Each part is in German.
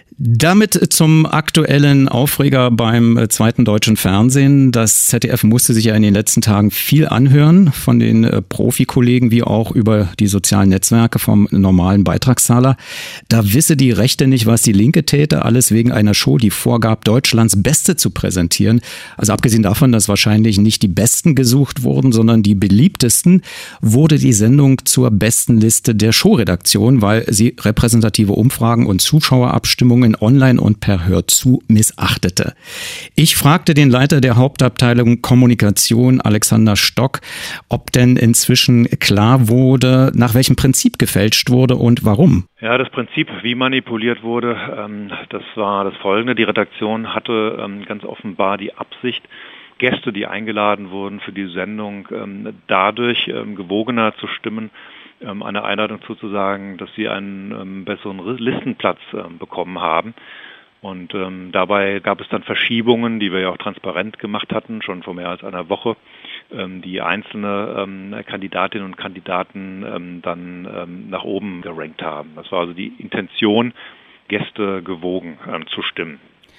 Damit zum aktuellen Aufreger beim zweiten deutschen Fernsehen. Das ZDF musste sich ja in den letzten Tagen viel anhören von den Profikollegen wie auch über die sozialen Netzwerke vom normalen Beitragszahler. Da wisse die Rechte nicht, was die Linke täte, alles wegen einer Show, die vorgab, Deutschlands Beste zu präsentieren. Also abgesehen davon, dass wahrscheinlich nicht die Besten gesucht wurden, sondern die beliebtesten, wurde die Sendung zur besten Liste der Showredaktion, weil sie repräsentative Umfragen und Zuschauerabstimmungen online und per Hörzu missachtete. Ich fragte den Leiter der Hauptabteilung Kommunikation, Alexander Stock, ob denn inzwischen klar wurde, nach welchem Prinzip gefälscht wurde und warum. Ja, das Prinzip, wie manipuliert wurde, das war das Folgende. Die Redaktion hatte ganz offenbar die Absicht, Gäste, die eingeladen wurden für die Sendung, dadurch gewogener zu stimmen, eine Einladung zuzusagen, dass sie einen besseren Listenplatz bekommen haben. Und dabei gab es dann Verschiebungen, die wir ja auch transparent gemacht hatten, schon vor mehr als einer Woche, die einzelne Kandidatinnen und Kandidaten dann nach oben gerankt haben. Das war also die Intention, Gäste gewogen zu stimmen.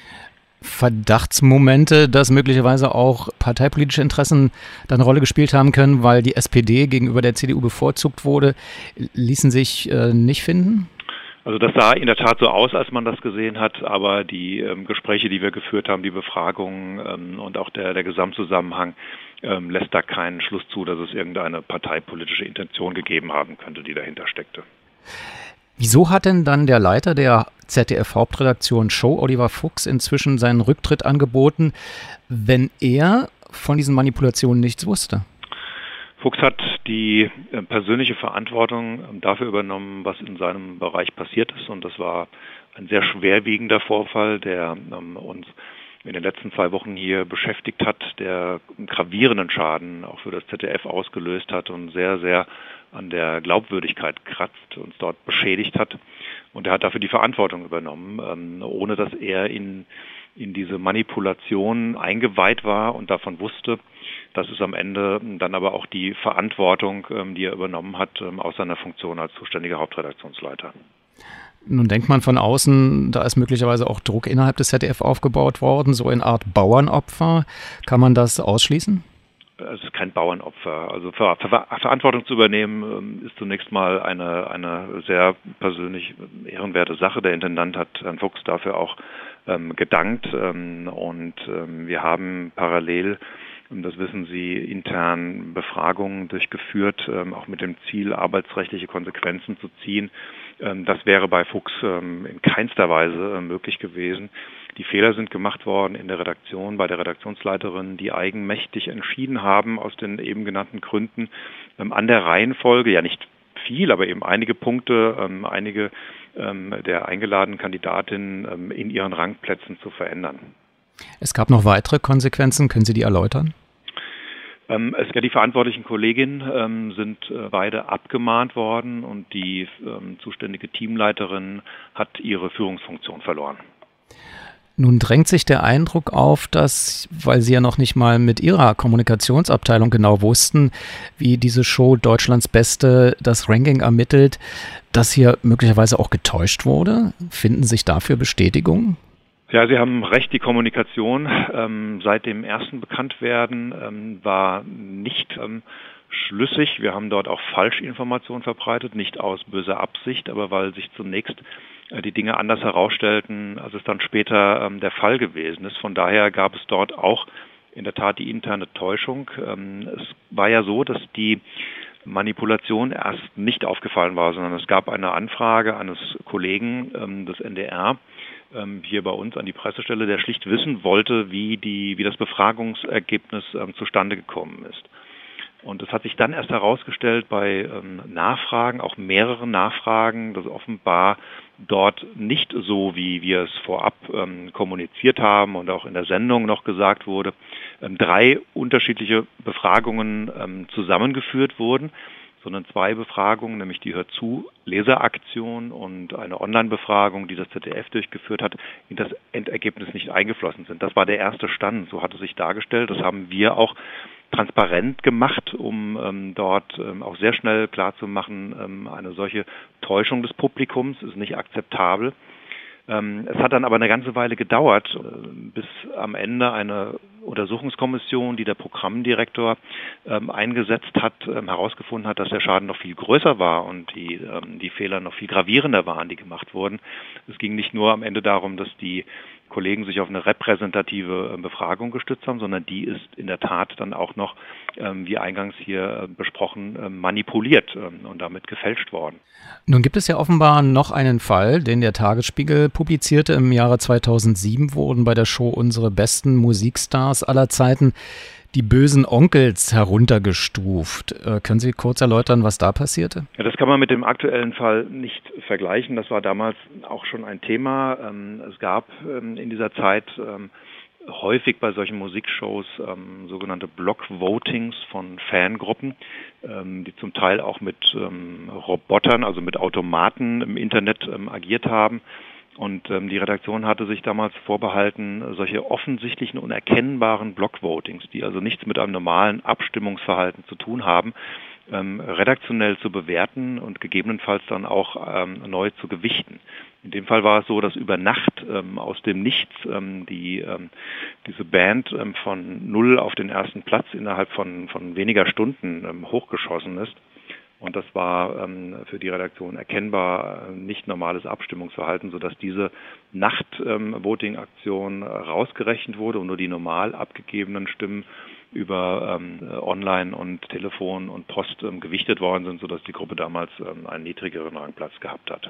Verdachtsmomente, dass möglicherweise auch parteipolitische Interessen da eine Rolle gespielt haben können, weil die SPD gegenüber der CDU bevorzugt wurde, ließen sich nicht finden? Also das sah in der Tat so aus, als man das gesehen hat, aber die Gespräche, die wir geführt haben, die Befragungen und auch der Gesamtzusammenhang lässt da keinen Schluss zu, dass es irgendeine parteipolitische Intention gegeben haben könnte, die dahinter steckte. Wieso hat denn dann der Leiter der ZDF-Hauptredaktion Show, Oliver Fuchs, inzwischen seinen Rücktritt angeboten, wenn er von diesen Manipulationen nichts wusste? Fuchs hat die persönliche Verantwortung dafür übernommen, was in seinem Bereich passiert ist. Und das war ein sehr schwerwiegender Vorfall, der uns in den letzten 2 Wochen hier beschäftigt hat, der einen gravierenden Schaden auch für das ZDF ausgelöst hat und sehr, sehr an der Glaubwürdigkeit kratzt, uns dort beschädigt hat. Und er hat dafür die Verantwortung übernommen, ohne dass er in diese Manipulation eingeweiht war und davon wusste. Das ist am Ende dann aber auch die Verantwortung, die er übernommen hat aus seiner Funktion als zuständiger Hauptredaktionsleiter. Nun denkt man von außen, da ist möglicherweise auch Druck innerhalb des ZDF aufgebaut worden, so eine Art Bauernopfer. Kann man das ausschließen? Es ist kein Bauernopfer. Also Verantwortung zu übernehmen ist zunächst mal eine sehr persönlich ehrenwerte Sache. Der Intendant hat Herrn Fuchs dafür auch gedankt und wir haben parallel, das wissen Sie, intern Befragungen durchgeführt, auch mit dem Ziel, arbeitsrechtliche Konsequenzen zu ziehen. Das wäre bei Fuchs in keinster Weise möglich gewesen. Die Fehler sind gemacht worden in der Redaktion, bei der Redaktionsleiterin, die eigenmächtig entschieden haben, aus den eben genannten Gründen, an der Reihenfolge, ja nicht viel, aber eben einige Punkte, einige der eingeladenen Kandidatinnen in ihren Rangplätzen zu verändern. Es gab noch weitere Konsequenzen, können Sie die erläutern? Die verantwortlichen Kolleginnen sind beide abgemahnt worden und die zuständige Teamleiterin hat ihre Führungsfunktion verloren. Nun drängt sich der Eindruck auf, dass, weil Sie ja noch nicht mal mit Ihrer Kommunikationsabteilung genau wussten, wie diese Show Deutschlands Beste das Ranking ermittelt, dass hier möglicherweise auch getäuscht wurde. Finden sich dafür Bestätigungen? Ja, Sie haben recht, die Kommunikation seit dem ersten Bekanntwerden war nicht schlüssig. Wir haben dort auch Falschinformationen verbreitet, nicht aus böser Absicht, aber weil sich zunächst die Dinge anders herausstellten, als es dann später der Fall gewesen ist. Von daher gab es dort auch in der Tat die interne Täuschung. Es war ja so, dass die Manipulation erst nicht aufgefallen war, sondern es gab eine Anfrage eines Kollegen des NDR hier bei uns an die Pressestelle, der schlicht wissen wollte, wie das Befragungsergebnis zustande gekommen ist. Und es hat sich dann erst herausgestellt bei Nachfragen, auch mehreren Nachfragen, dass offenbar dort nicht so, wie wir es vorab kommuniziert haben und auch in der Sendung noch gesagt wurde, 3 unterschiedliche Befragungen zusammengeführt wurden, sondern 2 Befragungen, nämlich die Hör-zu-Leseraktion und eine Online-Befragung, die das ZDF durchgeführt hat, in das Endergebnis nicht eingeflossen sind. Das war der erste Stand, so hat es sich dargestellt. Das haben wir auch transparent gemacht, um dort auch sehr schnell klarzumachen, eine solche Täuschung des Publikums ist nicht akzeptabel. Es hat dann aber eine ganze Weile gedauert, bis am Ende eine Untersuchungskommission, die der Programmdirektor eingesetzt hat, herausgefunden hat, dass der Schaden noch viel größer war und die Fehler noch viel gravierender waren, die gemacht wurden. Es ging nicht nur am Ende darum, dass die Kollegen sich auf eine repräsentative Befragung gestützt haben, sondern die ist in der Tat dann auch noch, wie eingangs hier besprochen, manipuliert und damit gefälscht worden. Nun gibt es ja offenbar noch einen Fall, den der Tagesspiegel publizierte. Im Jahre 2007 wurden bei der Show Unsere besten Musikstars aller Zeiten die bösen Onkels heruntergestuft. Können Sie kurz erläutern, was da passierte? Ja, das kann man mit dem aktuellen Fall nicht vergleichen. Das war damals auch schon ein Thema. Es gab in dieser Zeit häufig bei solchen Musikshows sogenannte Block-Votings von Fangruppen, die zum Teil auch mit Robotern, also mit Automaten im Internet agiert haben. Und die Redaktion hatte sich damals vorbehalten, solche offensichtlichen, unerkennbaren Block-Votings, die also nichts mit einem normalen Abstimmungsverhalten zu tun haben, redaktionell zu bewerten und gegebenenfalls dann auch neu zu gewichten. In dem Fall war es so, dass über Nacht aus dem Nichts diese Band von 0 auf den ersten Platz innerhalb von weniger Stunden hochgeschossen ist. Und das war für die Redaktion erkennbar nicht normales Abstimmungsverhalten, sodass diese Nacht-Voting-Aktion rausgerechnet wurde und nur die normal abgegebenen Stimmen über Online und Telefon und Post gewichtet worden sind, sodass die Gruppe damals einen niedrigeren Rangplatz gehabt hat.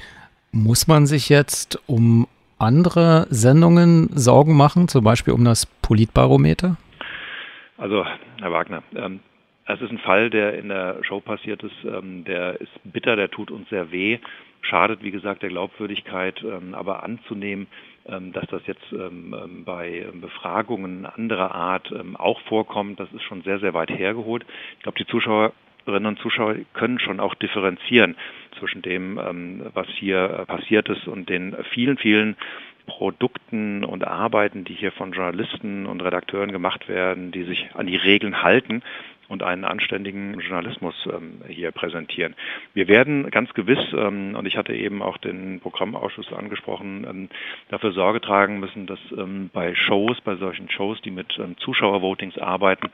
Muss man sich jetzt um andere Sendungen Sorgen machen, zum Beispiel um das Politbarometer? Also, Herr Wagner, es ist ein Fall, der in der Show passiert ist, der ist bitter, der tut uns sehr weh, schadet, wie gesagt, der Glaubwürdigkeit, aber anzunehmen, dass das jetzt bei Befragungen anderer Art auch vorkommt, das ist schon sehr, sehr weit hergeholt. Ich glaube, die Zuschauerinnen und Zuschauer können schon auch differenzieren zwischen dem, was hier passiert ist und den vielen, vielen Produkten und Arbeiten, die hier von Journalisten und Redakteuren gemacht werden, die sich an die Regeln halten und einen anständigen Journalismus hier präsentieren. Wir werden ganz gewiss, und ich hatte eben auch den Programmausschuss angesprochen, dafür Sorge tragen müssen, dass bei solchen Shows, die mit Zuschauervotings arbeiten,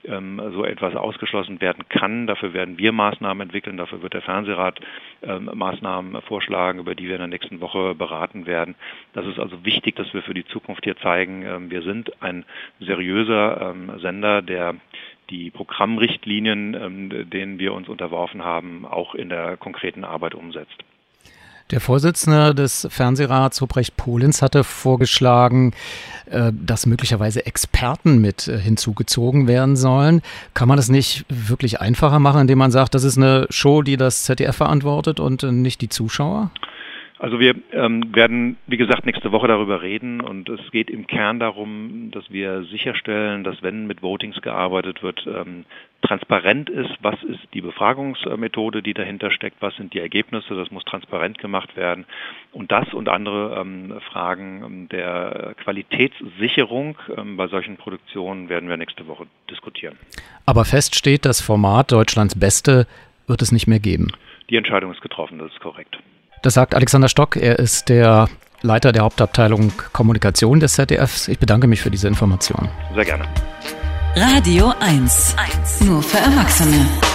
so etwas ausgeschlossen werden kann. Dafür werden wir Maßnahmen entwickeln, dafür wird der Fernsehrat Maßnahmen vorschlagen, über die wir in der nächsten Woche beraten werden. Das ist also wichtig, dass wir für die Zukunft hier zeigen, wir sind ein seriöser Sender, der die Programmrichtlinien, denen wir uns unterworfen haben, auch in der konkreten Arbeit umsetzt. Der Vorsitzende des Fernsehrats, Ruprecht Polenz, hatte vorgeschlagen, dass möglicherweise Experten mit hinzugezogen werden sollen. Kann man das nicht wirklich einfacher machen, indem man sagt, das ist eine Show, die das ZDF verantwortet und nicht die Zuschauer? Also wir werden, wie gesagt, nächste Woche darüber reden und es geht im Kern darum, dass wir sicherstellen, dass wenn mit Votings gearbeitet wird, transparent ist, was ist die Befragungsmethode, die dahinter steckt, was sind die Ergebnisse, das muss transparent gemacht werden und das und andere Fragen der Qualitätssicherung bei solchen Produktionen werden wir nächste Woche diskutieren. Aber fest steht, das Format Deutschlands Beste wird es nicht mehr geben. Die Entscheidung ist getroffen, das ist korrekt. Das sagt Alexander Stock, er ist der Leiter der Hauptabteilung Kommunikation des ZDFs. Ich bedanke mich für diese Information. Sehr gerne. Radio 1, nur für Erwachsene.